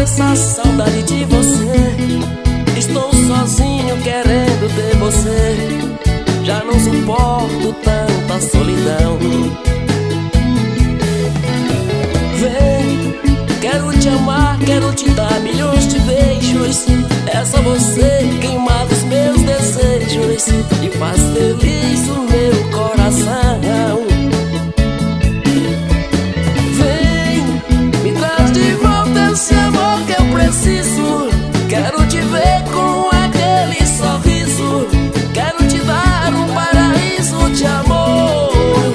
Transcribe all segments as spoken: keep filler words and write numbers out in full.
essa saudade de você. Estou sozinho querendo ter você. Já não suporto tanta solidão. Vem, quero te amar, quero te dar milhões de beijos. É só você queimar os meus desejos e faz feliz o meu coração. Vem, me traz de volta esse amor que eu preciso. Quero te ver com aquele sorriso. Quero te dar um paraíso de amor.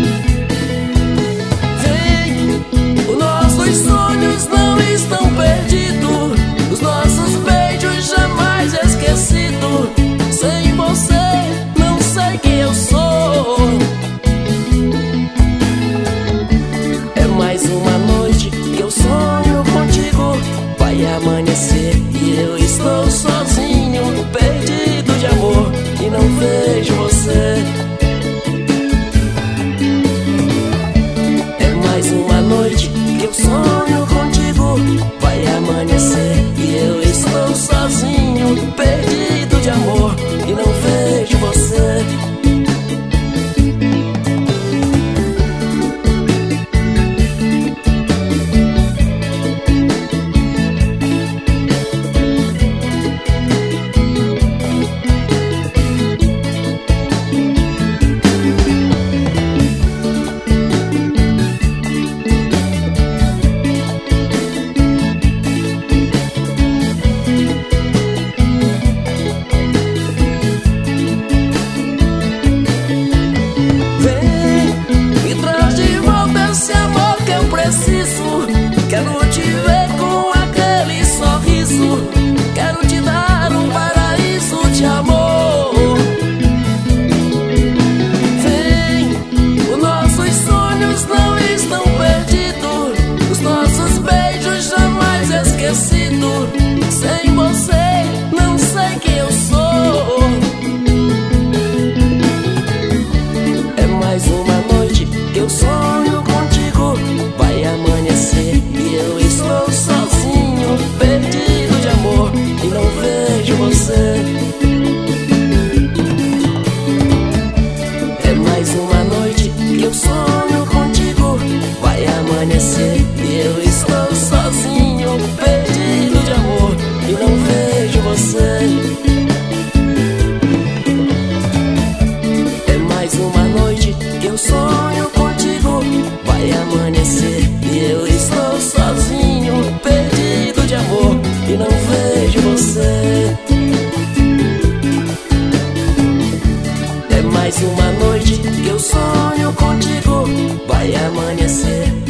Vem, os nossos sonhos não estão perdidos, os nossos beijos jamais esquecidos. Sem você não sei quem eu sou. É mais uma noite que eu sonho contigo. Vai amanhecer e eu estou sozinho, perdido de amor, e não vejo você. É mais uma noite que eu sonho contigo. Vai amanhecer e eu estou sozinho, perdido de amor, e não vejo você. Quero te ver com aquele sorriso. Quero te dar um paraíso de amor. Vem, os nossos sonhos não estão perdidos, os nossos beijos jamais esquecidos. Sem você não sei quem eu sou. É mais uma noite que eu sonho contigo. Vai amanhecer e eu estou sozinho, perdido de amor, e não vejo você. É mais uma noite que eu sonho contigo. Vai amanhecer e eu estou sozinho, perdido de amor, e não vejo você. É mais uma noite que eu sonho contigo. Vai amanhecer e eu estou sozinho, perdido de amor, e não vejo você. É mais uma noite que eu sonho contigo. Vai amanhecer